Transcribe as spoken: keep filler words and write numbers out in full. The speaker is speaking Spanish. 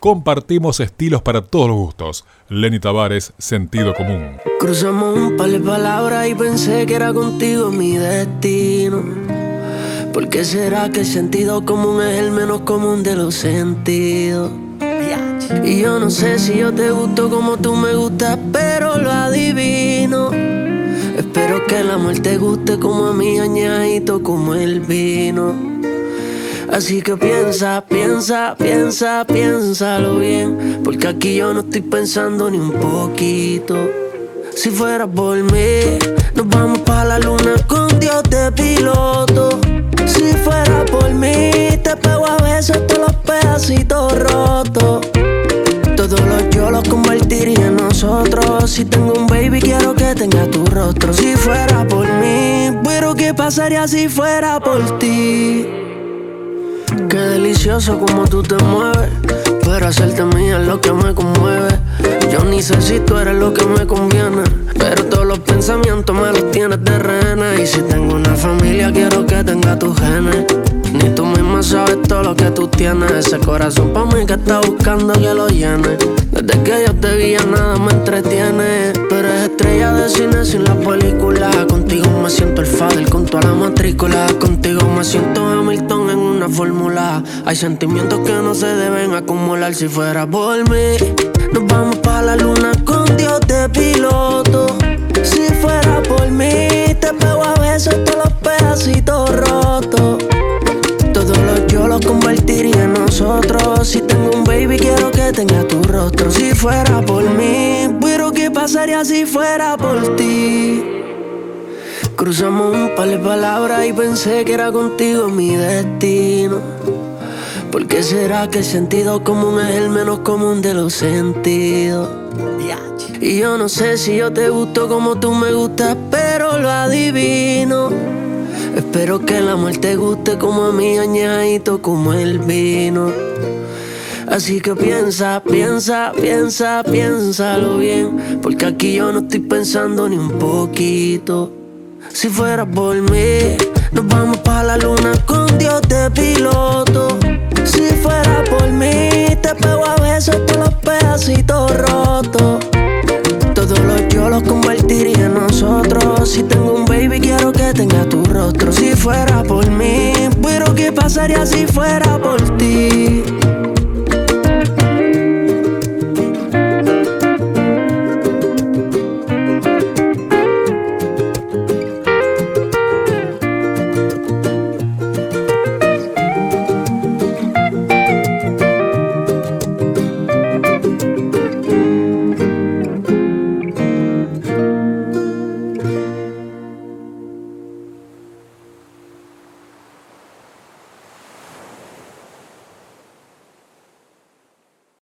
Compartimos estilos para todos los gustos. Lenny Tavares, Sentido Común. Cruzamos un par de palabras y pensé que era contigo mi destino. ¿Por qué será que el sentido común es el menos común de los sentidos? Y yo no sé si yo te gusto como tú me gustas, pero lo adivino. Espero que el amor te guste como a mí, añadito como el vino. Así que piensa, piensa, piensa, piénsalo bien, porque aquí yo no estoy pensando ni un poquito. Si fuera por mí, nos vamos pa' la luna con Dios de piloto. Si fuera por mí, te pego a besos todos los pedacitos rotos. Todos los yo los convertiría en nosotros. Si tengo un baby quiero que tenga tu rostro. Si fuera por mí, pero ¿qué pasaría si fuera por ti? Qué delicioso como tú te mueves, pero hacerte mía es lo que me conmueve. Yo ni sé si tú eres lo que me conviene, pero todos los pensamientos me los tienes de rehén. Y si tengo una familia quiero que tenga tus genes. Ni tú misma sabes todo lo que tú tienes. Ese corazón pa' mí que está buscando que lo llene. Desde que yo te vi ya nada me entretiene. Tú eres estrella de cine sin la película. Contigo me siento el Fadel con toda la matrícula. Contigo me siento Hamilton en una fórmula. Hay sentimientos que no se deben acumular. Si fuera por mí, nos vamos pa' la luna con Dios de piloto. Si fuera por mí, te pego a besos todos los pedacitos rotos. Todos los yo los convertiría en nosotros. Si tengo un baby quiero que tenga tu rostro. Si fuera por mí, pero ¿qué pasaría si fuera por ti? Cruzamos un par de palabras y pensé que era contigo mi destino. ¿Por qué será que el sentido común es el menos común de los sentidos? Y yo no sé si yo te gusto como tú me gustas, pero lo adivino. Espero que el amor te guste como a mí, añadito como el vino. Así que piensa, piensa, piensa, piénsalo bien, porque aquí yo no estoy pensando ni un poquito. Si fuera por mí, nos vamos pa' la luna con Dios de piloto. Si fuera por mí, te pego a besos todos los pedacitos rotos. Todos los yo los convertiría en nosotros. Si tengo un baby quiero que tenga tu rostro. Si fuera por mí, pero ¿qué pasaría si fuera